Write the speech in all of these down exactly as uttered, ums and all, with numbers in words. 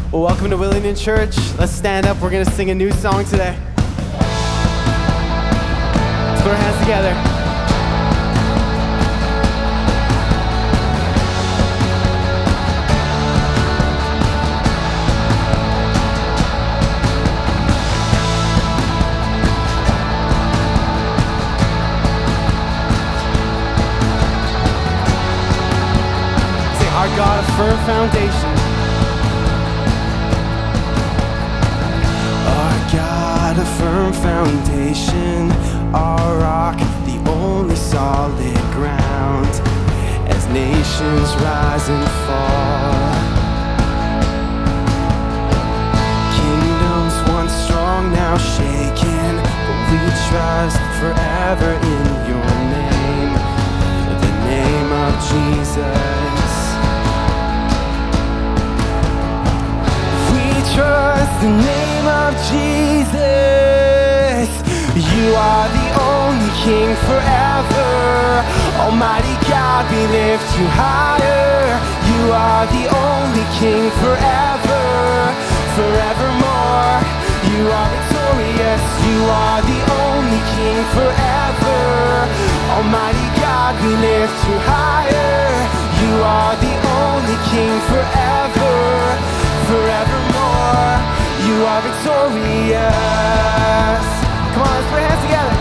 Well, welcome to Willingdon Church. Let's stand up. We're going to sing a new song today. Let's put our hands together. Say, our God, a firm foundation. God, a firm foundation, our rock, the only solid ground, as nations rise and fall. Kingdoms once strong, now shaken, but we trust forever in your name, the name of Jesus. We trust the name of Jesus. You are the only King forever. Almighty God, we lift you higher. You are the only King forever, forevermore. You are victorious. You are the only King forever. Almighty God, we lift you higher. You are the only King forever, forevermore. You are victorious. Come on, let's put our hands together.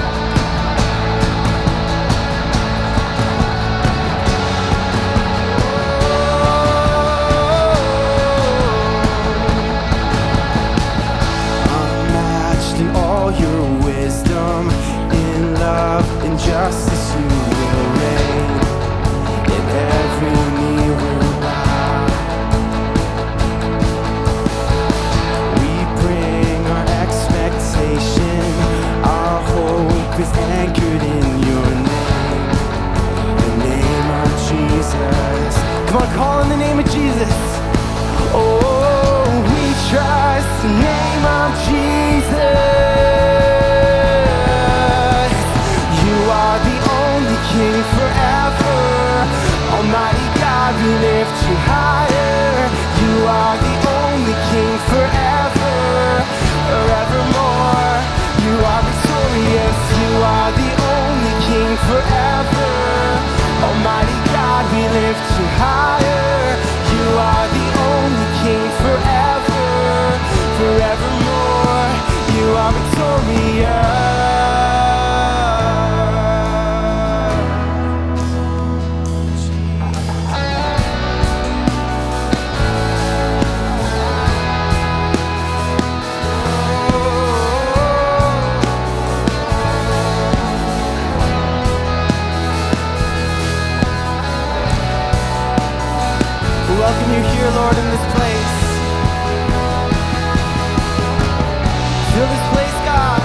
Unmatched in all your wisdom, in love and justice you will reign. In every knee will bow. Our hope is anchored in your name, the name of Jesus. Come on, call in the name of Jesus. Oh, we trust the name of Jesus. You are the only King forever. Almighty God, we lift you higher. You are the only King forever, forevermore. You are victorious, you are the only King forever. Almighty God, we lift you higher. You are the only King forever, forevermore. You are victorious. Welcome you here, Lord, in this place. Fill this place, God.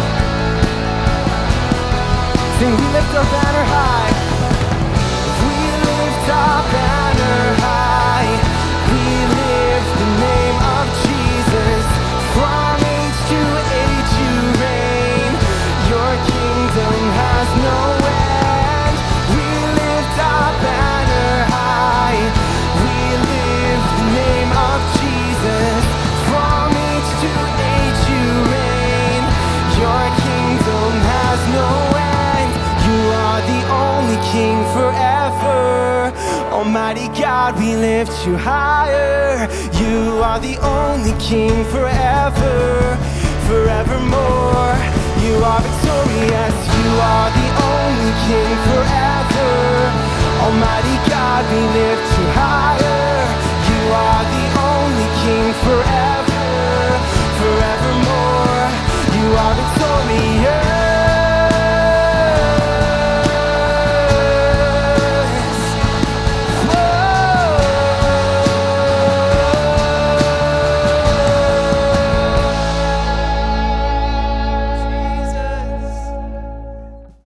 Sing, we lift our banner high. We lift our banner high. We lift the name of Jesus. From age to age you reign. Your kingdom has no end. We lift our banner high. Name of Jesus, from age to age you reign. Your kingdom has no end. You are the only King forever. Almighty God, we lift you higher. You are the only King forever, forevermore. You are victorious. You